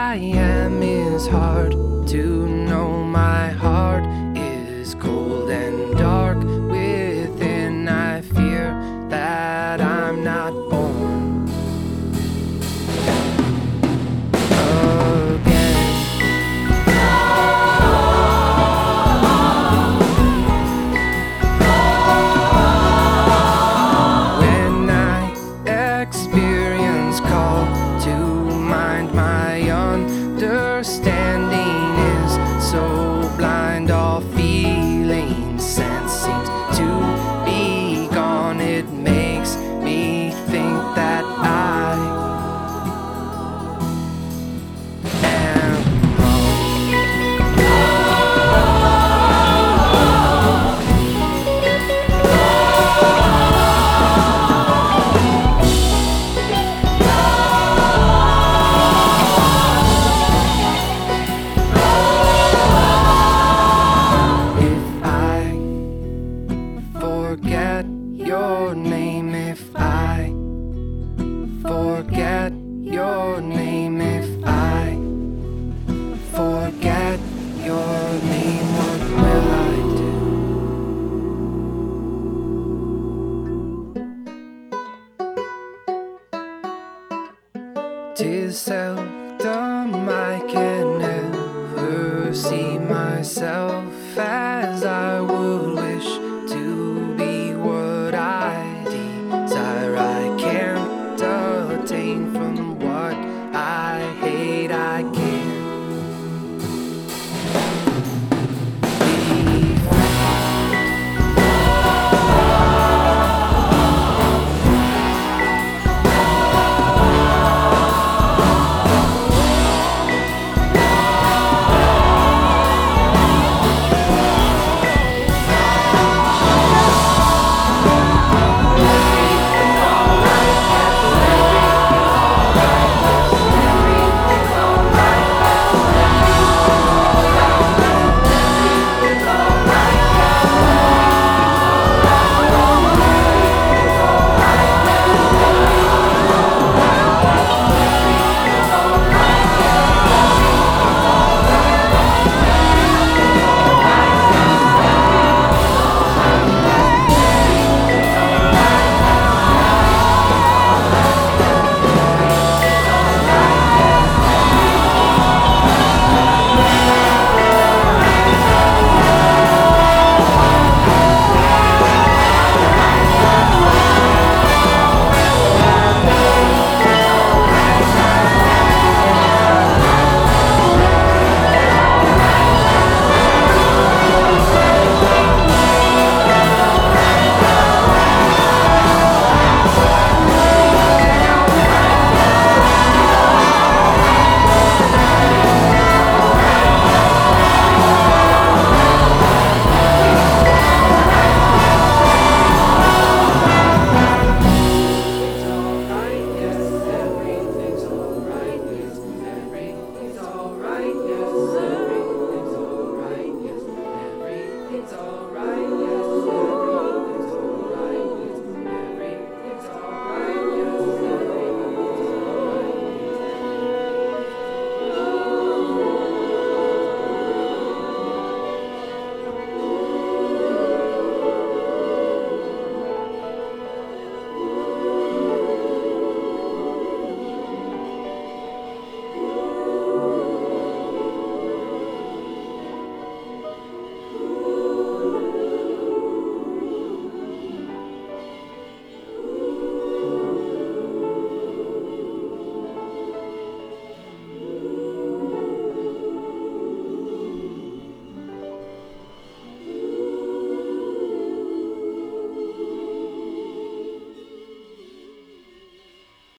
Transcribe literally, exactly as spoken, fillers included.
I am is hard to know. My heart is cold and dark within. I fear that I'm not born again. When I experience call to mind, my understanding is so blind. All feeling sense seems to be gone. It makes me think that I am forget your name, if I forget your name, if I forget your name, what will I do? 'Tis seldom I can ever see myself as